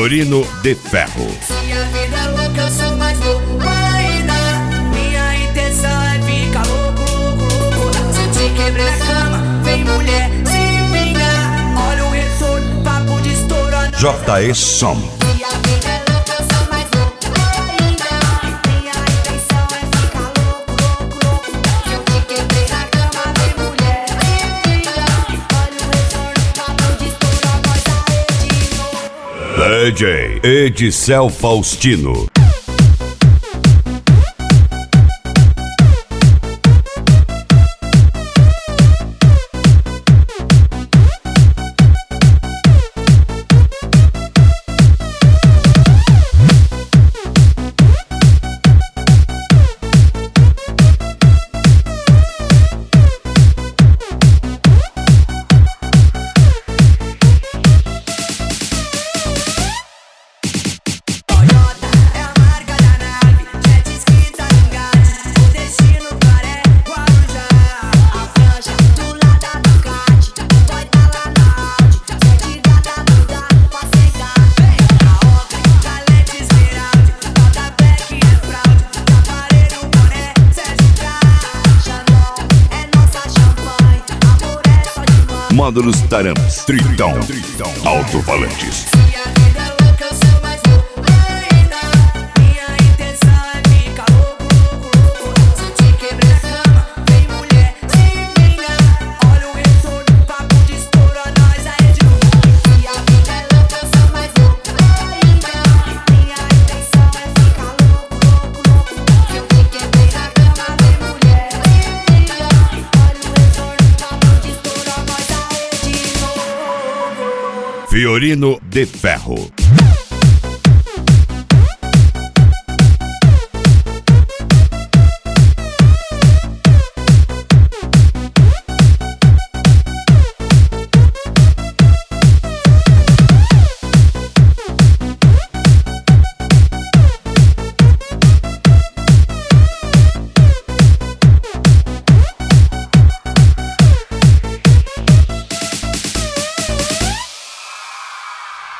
Fiorino de Ferro. Se a vida é louca, eu sou mais louco ainda. Minha intenção é ficar louco, louco, louco. Se eu te quebrei na cama, vem mulher, se vinga. Olha o retorno, papo de estouro. J.E. Som. Se a vida é louca, eu sou mais louco ainda. Minha intenção é ficar louco, louco, louco. Se eu te quebrei na cama, vem mulher, se vinga. Olha o retorno, papo de estouro. Nós aê de novo. DJ Edicel Faustino. Módulos Taramas, Tritão, Alto-Falantes. Se a vida é louca, eu sou mais louco ainda. Minha intenção é ficar louco, louco, louco. Se eu te quebrei na cama, vem mulher, se vinga. Olha o retorno, papo de estouro, nós aê de novo. Se a vida é louca, eu sou mais louco ainda. Minha intenção é ficar louco, louco, louco. Se eu te quebrei na cama, vem mulher, se vinga. Olha o retorno, papo de estouro, nós aê de novo. Fiorino de Ferro.